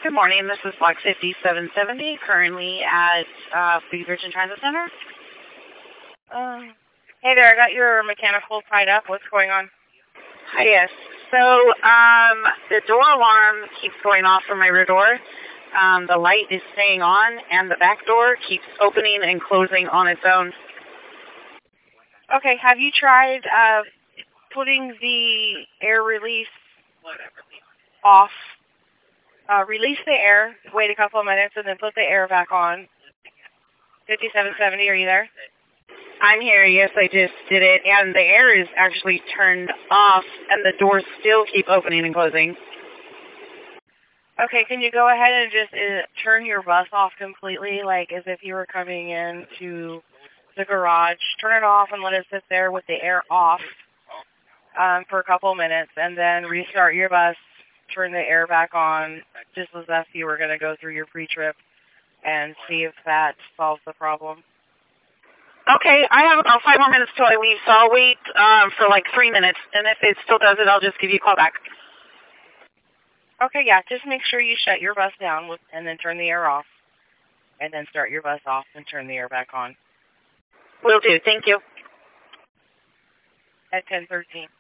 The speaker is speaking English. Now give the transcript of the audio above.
Good morning. This is Block 5770, currently at Food Virgin Transit Center. Hey there, I got your mechanical tied up. What's going on? Hi, yes. So, the door alarm keeps going off for my rear door. The light is staying on, and the back door keeps opening and closing on its own. Okay, have you tried putting the air release off? Release the air, wait a couple of minutes, and then put the air back on. 5770, are you there? I'm here. Yes, I just did it, and the air is actually turned off, and the doors still keep opening and closing. Okay, can you go ahead and just turn your bus off completely, like as if you were coming into the garage? Turn it off and let it sit there with the air off for a couple of minutes, and then restart your bus, turn the air back on, just as if you were going to go through your pre-trip, and see if that solves the problem. Okay, I have about 5 more minutes till I leave, so I'll wait for like 3 minutes, and if it still does it, I'll just give you a call back. Okay, yeah, just make sure you shut your bus down and then turn the air off, and then start your bus off and turn the air back on. Will do. Thank you. At 10:13.